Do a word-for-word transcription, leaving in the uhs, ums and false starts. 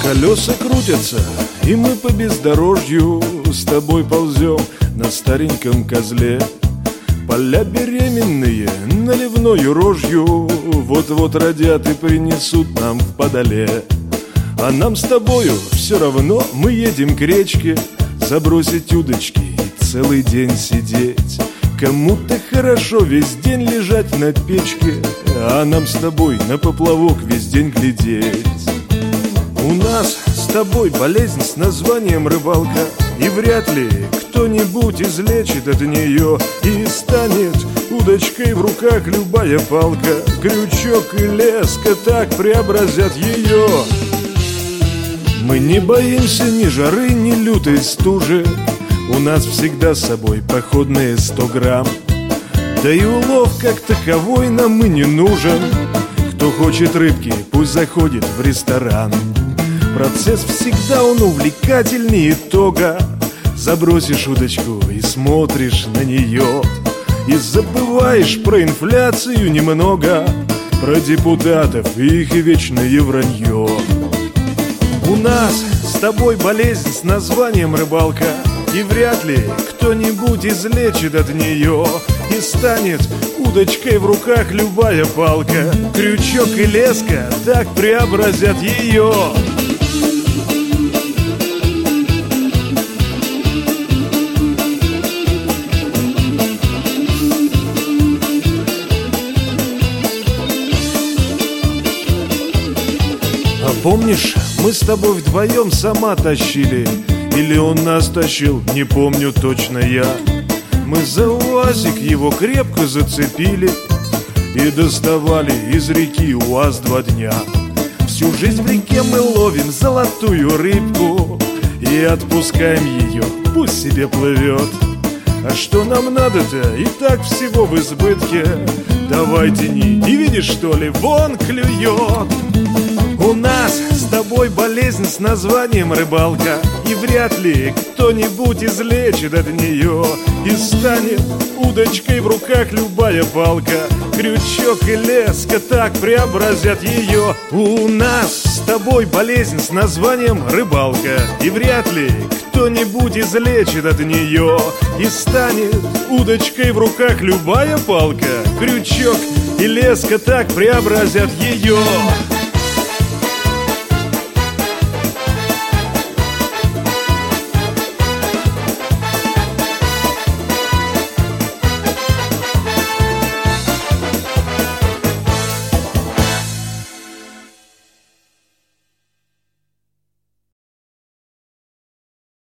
Колеса крутятся, и мы по бездорожью с тобой ползем на стареньком козле. Поля беременные наливною рожью вот-вот родят и принесут нам в подоле. А нам с тобою все равно, мы едем к речке, забросить удочки и целый день сидеть. Кому-то хорошо весь день лежать на печке, а нам с тобой на поплавок весь день глядеть. У нас с тобой болезнь с названием рыбалка, и вряд ли кто-нибудь излечит от нее, и станет удочкой в руках любая палка. Крючок и леска так преобразят ее. Мы не боимся ни жары, ни лютой стужи, у нас всегда с собой походные сто грамм. Да и улов как таковой нам и не нужен. Кто хочет рыбки, пусть заходит в ресторан. Процесс всегда он увлекательнее итога. Забросишь удочку и смотришь на нее, и забываешь про инфляцию немного, про депутатов и их вечное вранье. У нас с тобой болезнь с названием рыбалка, и вряд ли кто-нибудь излечит от нее, и станет удочкой в руках любая палка. Крючок и леска так преобразят ее. А помнишь, мы с тобой вдвоем сама тащили, или он нас тащил, не помню точно я. Мы за УАЗик его крепко зацепили и доставали из реки УАЗ два дня. Всю жизнь в реке мы ловим золотую рыбку и отпускаем ее, пусть себе плывет. А что нам надо-то? И так всего в избытке. Давай тяни, не видишь, что ли? Вон клюет. У нас с тобой болезнь с названием рыбалка, и вряд ли кто-нибудь излечит от нее, и станет удочкой в руках любая палка. Крючок и леска так преобразят ее. У нас с тобой болезнь с названием рыбалка, и вряд ли кто-нибудь излечит от нее, и станет удочкой в руках любая палка. Крючок и леска так преобразят ее.